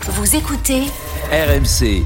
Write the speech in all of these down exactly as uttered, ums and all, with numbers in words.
Vous écoutez R M C.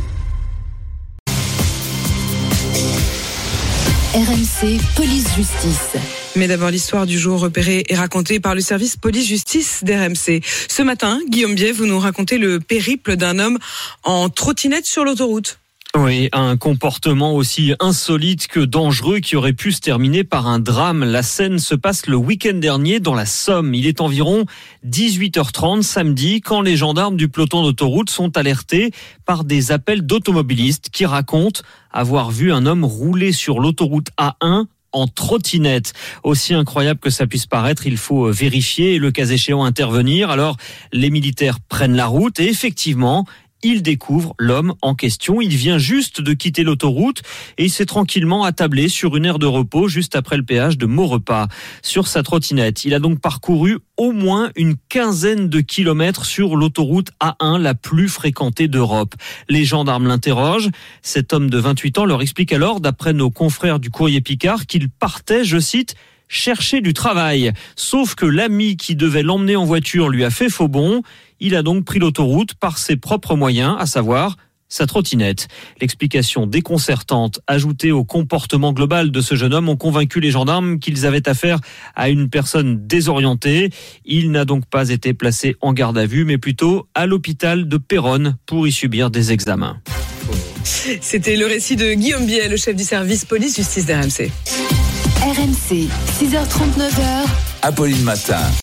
R M C Police Justice. Mais d'abord, l'histoire du jour repérée et racontée par le service police-justice d'R M C. Ce matin, Guillaume Biais, vous nous racontez le périple d'un homme en trottinette sur l'autoroute. Oui, un comportement aussi insolite que dangereux qui aurait pu se terminer par un drame. La scène se passe le week-end dernier dans la Somme. Il est environ dix-huit heures trente samedi quand les gendarmes du peloton d'autoroute sont alertés par des appels d'automobilistes qui racontent avoir vu un homme rouler sur l'autoroute A un en trottinette. Aussi incroyable que ça puisse paraître, il faut vérifier et le cas échéant intervenir. Alors, les militaires prennent la route et effectivement, il découvre l'homme en question. Il vient juste de quitter l'autoroute et il s'est tranquillement attablé sur une aire de repos juste après le péage de Maurepas. Sur sa trottinette, il a donc parcouru au moins une quinzaine de kilomètres sur l'autoroute A un, la plus fréquentée d'Europe. Les gendarmes l'interrogent. Cet homme de vingt-huit ans leur explique alors, d'après nos confrères du Courrier Picard, qu'il partait, je cite, chercher du travail. Sauf que l'ami qui devait l'emmener en voiture lui a fait faux bond. Il a donc pris l'autoroute par ses propres moyens, à savoir sa trottinette. L'explication déconcertante ajoutée au comportement global de ce jeune homme ont convaincu les gendarmes qu'ils avaient affaire à une personne désorientée. Il n'a donc pas été placé en garde à vue, mais plutôt à l'hôpital de Péronne pour y subir des examens. C'était le récit de Guillaume Biais, le chef du service police-justice d'R M C. R M C, six heures trente-neuf. Apolline Matin.